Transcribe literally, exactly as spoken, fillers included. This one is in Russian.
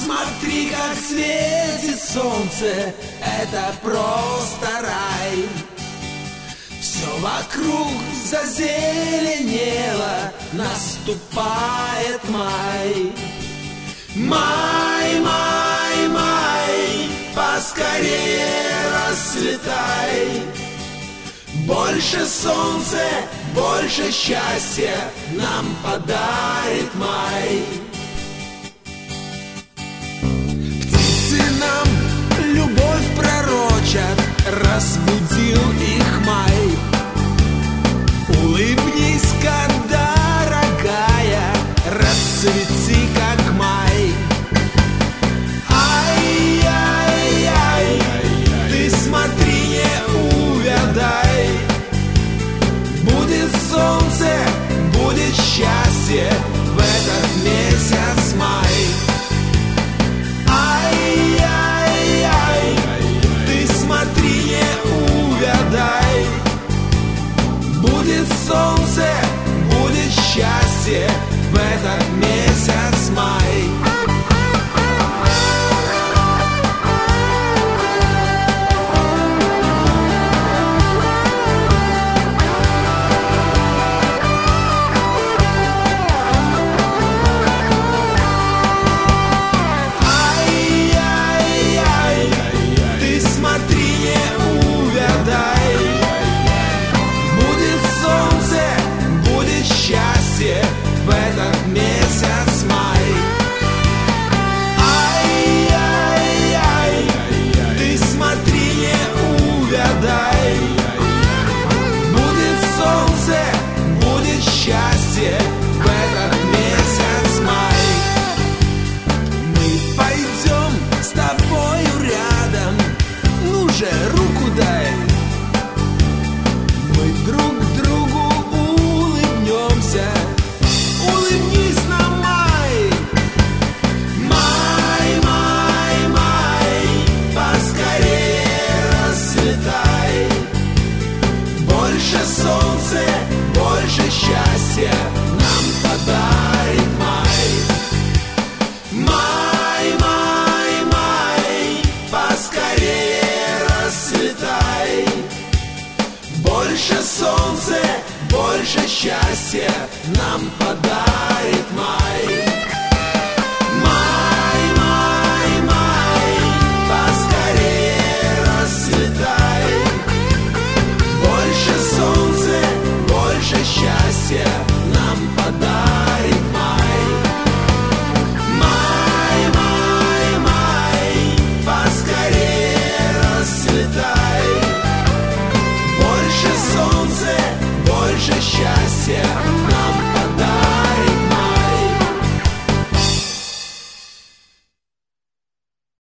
Смотри, как светит солнце, это просто рай. Все вокруг зазеленело, наступает май. Май, май, май, поскорее расцветай. Больше солнца, больше счастья нам подарит май. Птицы нам любовь пророчат, разбудил их май. Улыбнись-ка, дорогая, расцвети, как май. Ай-яй-яй, ты смотри, не увядай. Будет солнце, будет счастье в этот месяц май. Ай-яй-яй, ты смотри, не увядай. Будет солнце, будет счастье в этот месяц май. В этот месяц май. Ай-яй-яй, ты смотри, не увядай. Будет солнце, будет счастье в этот месяц май. Мы пойдем с тобою рядом, ну же, руку дай. Мы друг другу улыбнемся. Улыбнись нам, май. Май, май, май, поскорее расцветай. Больше солнца, больше счастья нам подарит май. Май, май, май, поскорее расцветай. Больше солнца, больше счастья нам подарит май.